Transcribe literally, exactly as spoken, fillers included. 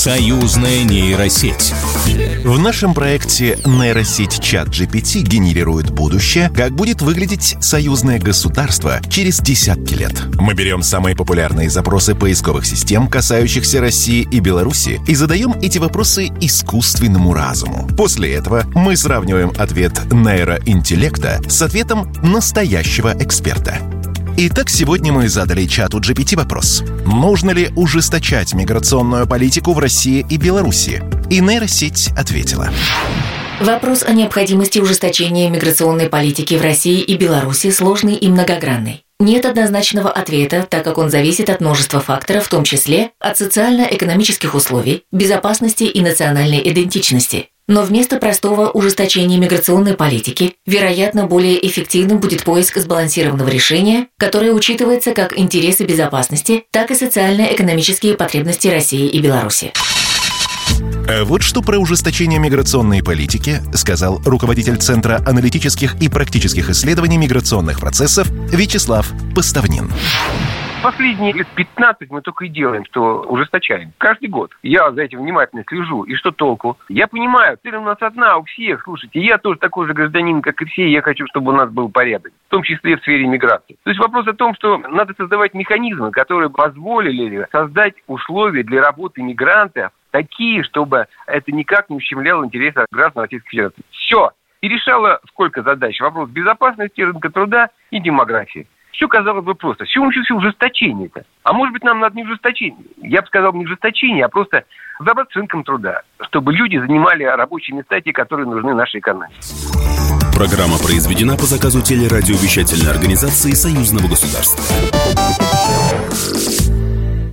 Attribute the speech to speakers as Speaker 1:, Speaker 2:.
Speaker 1: Союзная нейросеть.
Speaker 2: В нашем проекте нейросеть ChatGPT генерирует будущее, как будет выглядеть союзное государство через десятки лет. Мы берем самые популярные запросы поисковых систем, касающихся России и Беларуси, и задаем эти вопросы искусственному разуму. После этого мы сравниваем ответ нейроинтеллекта с ответом настоящего эксперта. Итак, сегодня мы задали чату джи пи ти вопрос: нужно ли ужесточать миграционную политику в России и Беларуси? И нейросеть ответила.
Speaker 3: Вопрос о необходимости ужесточения миграционной политики в России и Беларуси сложный и многогранный. Нет однозначного ответа, так как он зависит от множества факторов, в том числе от социально-экономических условий, безопасности и национальной идентичности. Но вместо простого ужесточения миграционной политики, вероятно, более эффективным будет поиск сбалансированного решения, которое учитывается как интересы безопасности, так и социально-экономические потребности России и Беларуси.
Speaker 2: А вот что про ужесточение миграционной политики сказал руководитель Центра аналитических и практических исследований миграционных процессов Вячеслав Поставнин.
Speaker 4: Последние лет пятнадцать мы только и делаем, что ужесточаем. Каждый год. Я за этим внимательно слежу. И что толку? Я понимаю, цель у нас одна, у всех. Слушайте, я тоже такой же гражданин, как и все. Я хочу, чтобы у нас был порядок. В том числе и в сфере миграции. То есть вопрос о том, что надо создавать механизмы, которые позволили создать условия для работы мигрантов такие, чтобы это никак не ущемляло интересы граждан Российской Федерации. Все. И решало сколько задач. Вопрос безопасности, рынка труда и демографии. Все казалось бы просто. Все учится ужесточение-то. А может быть, нам надо не ужесточение. Я бы сказал, не ужесточение, а просто разобраться с рынком труда. Чтобы люди занимали рабочие места, те, которые нужны нашей экономике.
Speaker 1: Программа произведена по заказу телерадиовещательной организации Союзного государства.